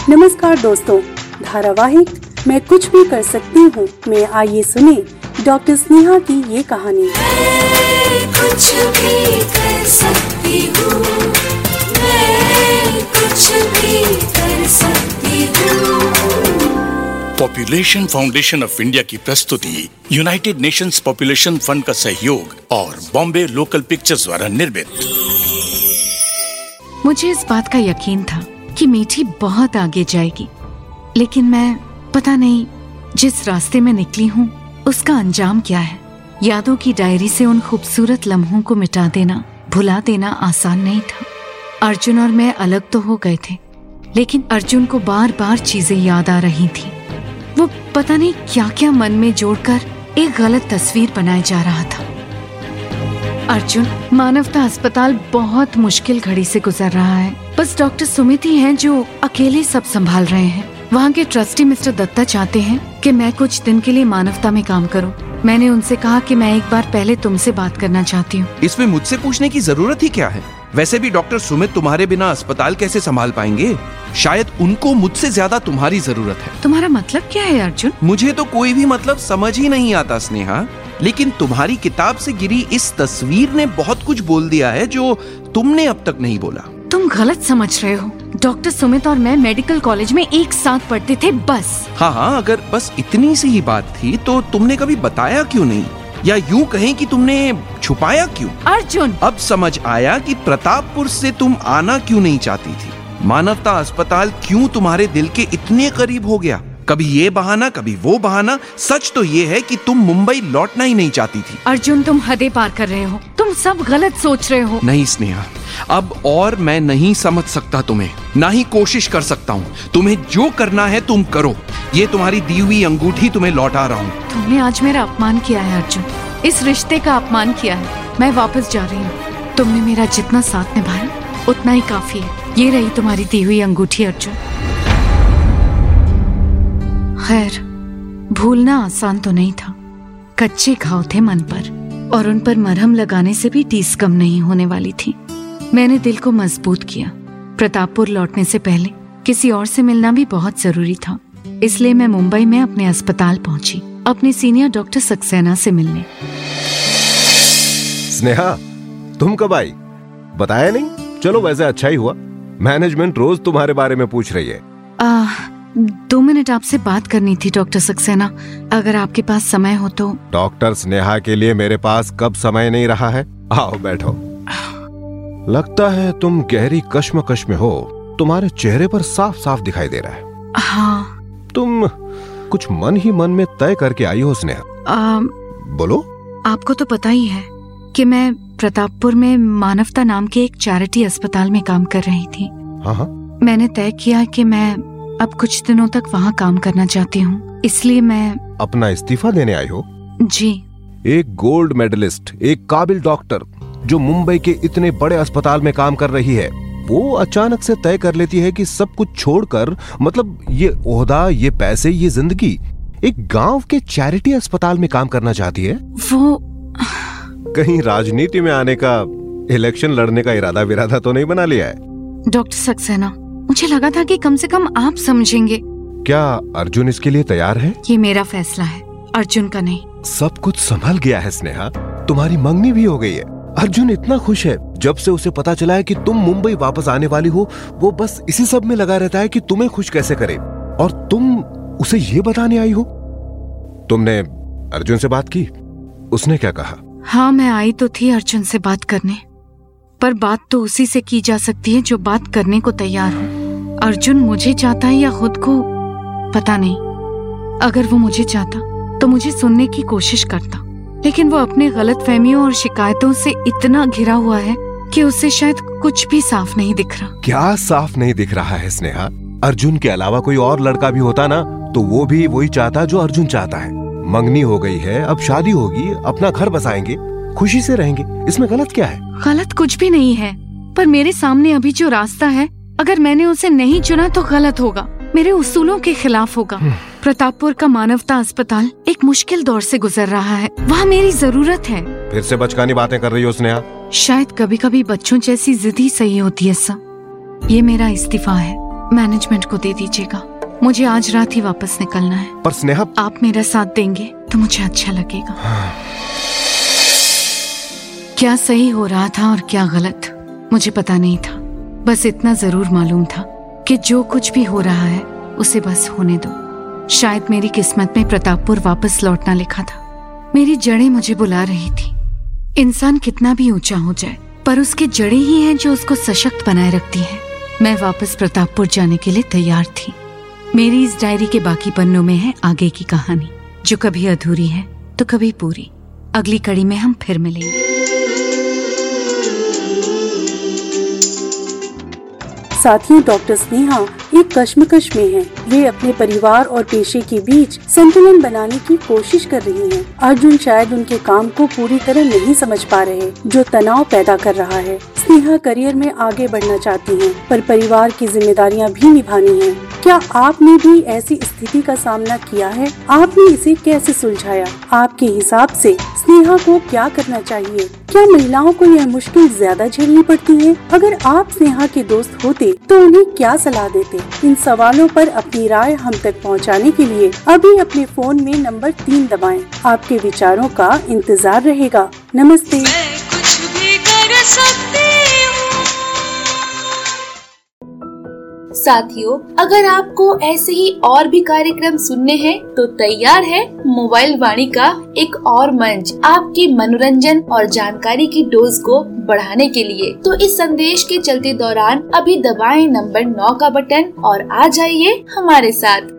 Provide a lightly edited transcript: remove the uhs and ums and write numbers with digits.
नमस्कार दोस्तों, धारावाहिक मैं कुछ भी कर सकती हूँ में आइए सुने डॉक्टर स्नेहा की ये कहानी। कुछ भी कर सकती हूँ, मैं कुछ भी कर सकती हूँ। पॉपुलेशन फाउंडेशन ऑफ इंडिया की प्रस्तुति, यूनाइटेड नेशंस पॉपुलेशन फंड का सहयोग और बॉम्बे लोकल पिक्चर्स द्वारा निर्मित। मुझे इस बात का यकीन था कि मीठी बहुत आगे जाएगी, लेकिन मैं पता नहीं जिस रास्ते में निकली हूँ उसका अंजाम क्या है। यादों की डायरी से उन खूबसूरत लम्हों को मिटा देना, भुला देना आसान नहीं था। अर्जुन और मैं अलग तो हो गए थे, लेकिन अर्जुन को बार बार चीजें याद आ रही थी। वो पता नहीं क्या क्या मन में जोड़कर एक गलत तस्वीर बनाए जा रहा था। अर्जुन, मानवता अस्पताल बहुत मुश्किल घड़ी से गुजर रहा है। बस डॉक्टर सुमित ही हैं जो अकेले सब संभाल रहे हैं। वहाँ के ट्रस्टी मिस्टर दत्ता चाहते हैं कि मैं कुछ दिन के लिए मानवता में काम करूं। मैंने उनसे कहा कि मैं एक बार पहले तुमसे बात करना चाहती हूँ। इसमें मुझसे पूछने की जरूरत ही क्या है? वैसे भी डॉक्टर सुमित तुम्हारे बिना अस्पताल कैसे संभाल पाएंगे? शायद उनको मुझसे ज्यादा तुम्हारी जरूरत है। तुम्हारा मतलब क्या है अर्जुन? मुझे तो कोई भी मतलब समझ ही नहीं आता स्नेहा, लेकिन तुम्हारी किताब से गिरी इस तस्वीर ने बहुत कुछ बोल दिया है जो तुमने अब तक नहीं बोला। तुम गलत समझ रहे हो। डॉक्टर सुमित और मैं मेडिकल कॉलेज में एक साथ पढ़ते थे, बस। हाँ, अगर बस इतनी सी ही बात थी तो तुमने कभी बताया क्यों नहीं, या यूं कहें कि तुमने छुपाया क्यों? अर्जुन, अब समझ आया कि प्रतापपुर से तुम आना क्यों नहीं चाहती थी। मानवता अस्पताल क्यों तुम्हारे दिल के इतने करीब हो गया। कभी ये बहाना, कभी वो बहाना। सच तो ये है कि तुम मुंबई लौटना ही नहीं चाहती थी। अर्जुन, तुम हदें पार कर रहे हो। तुम सब गलत सोच रहे हो। नहीं स्नेहा, अब और मैं नहीं समझ सकता तुम्हें, ना ही कोशिश कर सकता हूँ। तुम्हें जो करना है तुम करो। ये तुम्हारी दी हुई अंगूठी तुम्हें लौटा रहा हूँ। तुमने आज मेरा अपमान किया है अर्जुन, इस रिश्ते का अपमान किया है। मैं वापस जा रही हूँ। तुमने मेरा जितना साथ निभाया उतना ही काफी है। ये रही तुम्हारी दी हुई अंगूठी अर्जुन। खैर, भूलना आसान तो नहीं था। कच्चे घाव थे मन पर, और उन पर मरहम लगाने से भी टीस कम नहीं होने वाली थी। मैंने दिल को मजबूत किया। प्रतापपुर लौटने से पहले किसी और से मिलना भी बहुत जरूरी था, इसलिए मैं मुंबई में अपने अस्पताल पहुंची, अपने सीनियर डॉक्टर सक्सेना से मिलने। स्नेहा, तुम कब आई? बताया नहीं? चलो वैसे अच्छा ही हुआ। मैनेजमेंट रोज तुम्हारे बारे में पूछ रही है। 2 मिनट आपसे बात करनी थी डॉक्टर सक्सेना, अगर आपके पास समय हो तो। डॉक्टर स्नेहा के लिए मेरे पास कब समय नहीं रहा है। आओ बैठो। लगता है तुम गहरी कश्मकश में हो। तुम्हारे चेहरे पर साफ साफ दिखाई दे रहा है। हाँ। तुम कुछ मन ही मन में तय करके आई हो स्नेहा। बोलो। आपको तो पता ही है कि मैं प्रतापपुर में मानवता नाम के एक चैरिटी अस्पताल में काम कर रही थी। हाँ। मैंने तय किया कि मैं अब कुछ दिनों तक वहाँ काम करना चाहती हूँ, इसलिए मैं। अपना इस्तीफा देने आई हो? जी। एक गोल्ड मेडलिस्ट, एक काबिल डॉक्टर जो मुंबई के इतने बड़े अस्पताल में काम कर रही है, वो अचानक से तय कर लेती है कि सब कुछ छोड़कर, मतलब ये ओहदा, ये पैसे, ये जिंदगी, एक गांव के चैरिटी अस्पताल में काम करना चाहती है। वो कहीं राजनीति में आने का, इलेक्शन लड़ने का इरादा विरादा तो नहीं बना लिया है? डॉक्टर सक्सेना, मुझे लगा था कि कम से कम आप समझेंगे। क्या अर्जुन इसके लिए तैयार है? ये मेरा फैसला है, अर्जुन का नहीं। सब कुछ संभल गया है स्नेहा। तुम्हारी मंगनी भी हो गई है। अर्जुन इतना खुश है जब से उसे पता चला है कि तुम मुंबई वापस आने वाली हो। वो बस इसी सब में लगा रहता है कि तुम्हें खुश कैसे करे, और तुम उसे ये बताने आई हो। तुमने अर्जुन से बात की? उसने क्या कहा? हाँ, मैं आई तो थी अर्जुन से बात करने, पर बात तो उसी से की जा सकती है जो बात करने को तैयार हो। अर्जुन मुझे चाहता है या खुद को, पता नहीं। अगर वो मुझे चाहता तो मुझे सुनने की कोशिश करता, लेकिन वो अपने गलतफहमियों और शिकायतों से इतना घिरा हुआ है कि उसे शायद कुछ भी साफ नहीं दिख रहा। क्या साफ नहीं दिख रहा है स्नेहा? अर्जुन के अलावा कोई और लड़का भी होता ना, तो वो भी वही चाहता जो अर्जुन चाहता है। मंगनी हो गई है, अब शादी होगी, अपना घर बसाएंगे, खुशी से रहेंगे। इसमें गलत क्या है? गलत कुछ भी नहीं है, पर मेरे सामने अभी जो रास्ता है, अगर मैंने उसे नहीं चुना तो गलत होगा, मेरे उसूलों के खिलाफ होगा। प्रतापपुर का मानवता अस्पताल एक मुश्किल दौर से गुजर रहा है, वहाँ मेरी जरूरत है। फिर से बचकानी बातें कर रही हो स्नेहा। शायद कभी कभी बच्चों जैसी जिद ही सही होती है सब। ये मेरा इस्तीफा है। मैनेजमेंट को दे दीजिएगा। मुझे आज रात ही वापस निकलना है। पर स्नेहा, आप मेरा साथ देंगे तो मुझे अच्छा लगेगा। क्या सही हो रहा था और क्या गलत, मुझे पता नहीं था। बस इतना जरूर मालूम था कि जो कुछ भी हो रहा है उसे बस होने दो। शायद मेरी किस्मत में प्रतापपुर वापस लौटना लिखा था। मेरी जड़ें मुझे बुला रही थी। इंसान कितना भी ऊंचा हो जाए, पर उसकी जड़ें ही हैं जो उसको सशक्त बनाए रखती हैं। मैं वापस प्रतापपुर जाने के लिए तैयार थी। मेरी इस डायरी के बाकी पन्नों में है आगे की कहानी, जो कभी अधूरी है तो कभी पूरी। अगली कड़ी में हम फिर मिलेंगे। साथियों, डॉक्टर स्नेहा एक कश्मकश में हैं। वे अपने परिवार और पेशे के बीच संतुलन बनाने की कोशिश कर रही हैं। अर्जुन शायद उनके काम को पूरी तरह नहीं समझ पा रहे, जो तनाव पैदा कर रहा है। स्नेहा करियर में आगे बढ़ना चाहती हैं, पर परिवार की जिम्मेदारियां भी निभानी हैं। क्या आपने भी ऐसी स्थिति का सामना किया है? आपने इसे कैसे सुलझाया? आपके हिसाब से स्नेहा को क्या करना चाहिए? क्या महिलाओं को यह मुश्किल ज्यादा झेलनी पड़ती है? अगर आप स्नेहा के दोस्त होते तो उन्हें क्या सलाह देते? इन सवालों पर अपनी राय हम तक पहुंचाने के लिए अभी अपने फोन में नंबर 3 दबाएं। आपके विचारों का इंतजार रहेगा। नमस्ते। मैं कुछ भी कर सकती हूँ। साथियों, अगर आपको ऐसे ही और भी कार्यक्रम सुनने हैं तो तैयार है मोबाइल वाणी का एक और मंच आपके मनोरंजन और जानकारी की डोज को बढ़ाने के लिए। तो इस संदेश के चलते दौरान अभी दबाएं नंबर 9 का बटन और आ जाइए हमारे साथ।